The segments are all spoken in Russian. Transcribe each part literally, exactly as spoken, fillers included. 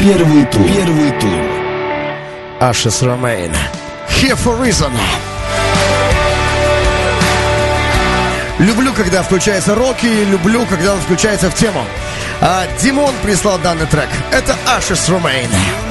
Первый тур. Первый тур. Ashes Remain. Here for reason. Люблю, когда включается рок, и люблю, когда он включается в тему. А Димон прислал данный трек. Это Ashes Remain.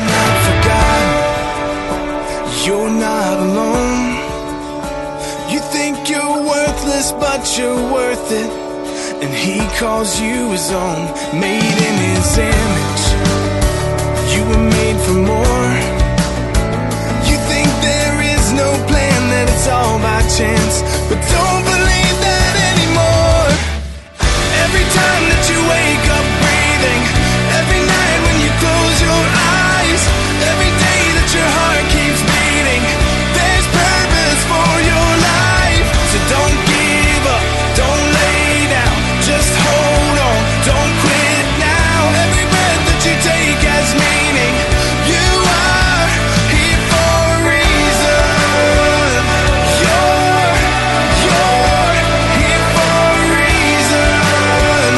You're not alone. You think you're worthless, but you're worth it. And he calls you his own, made in his image. You were made for more. You think there is no plan, that it's all by chance. But don't believe that anymore. Every time that you wake up breathing, every night when you close your eyes, every day that your heart keeps beating, there's purpose for your life. So don't give up, don't lay down, just hold on, don't quit now. Every breath that you take has meaning. You are here for a reason. You're, you're here for a reason.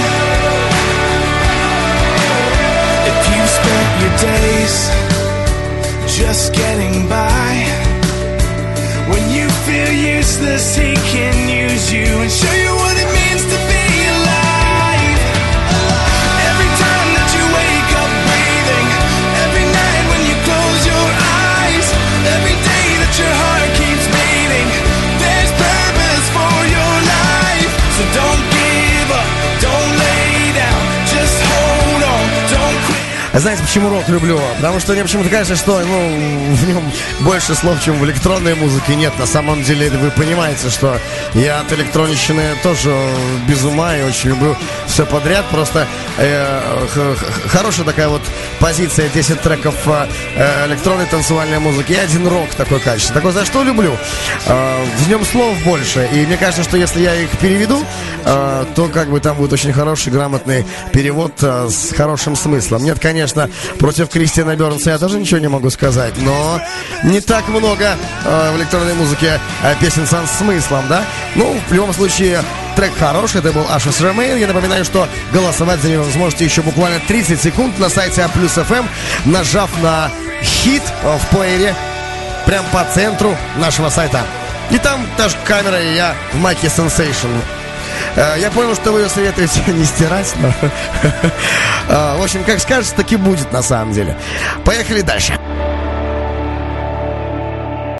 If you spent your days just getting by, when you feel useless, he can use you and show you what it means to be alive. Every time that you wake up breathing, every night when you close your eyes, every day that your heart keeps beating, there's purpose for your life. So don't give up, don't lay down, just hold on, don't quit. Знаете, почему рок люблю? Потому что мне почему-то кажется, что ну, в нем больше слов, чем в электронной музыке. Нет, на самом деле вы понимаете, что я от электронщины тоже без ума и очень люблю все подряд. Просто э, х- х- хорошая такая вот позиция, десять треков э, электронной танцевальной музыки и один рок такой качества. Такой, за что люблю? Э, в нем слов больше. И мне кажется, что если я их переведу, э, то как бы там будет очень хороший, грамотный перевод э, с хорошим смыслом. Нет, конечно, Конечно, против Кристиана Бернса я тоже ничего не могу сказать, но не так много э, в электронной музыке э, песен со смыслом, да? Ну, в любом случае, трек хороший, это был Ashes Remain. Я напоминаю, что голосовать за него вы сможете еще буквально тридцать секунд на сайте А плюс эф эм, нажав на хит в плеере прям по центру нашего сайта. И там даже камера, и я в майке Sensation. Я понял, что вы ее советуете не стирать, но... В общем, как скажете, так и будет на самом деле. Поехали дальше.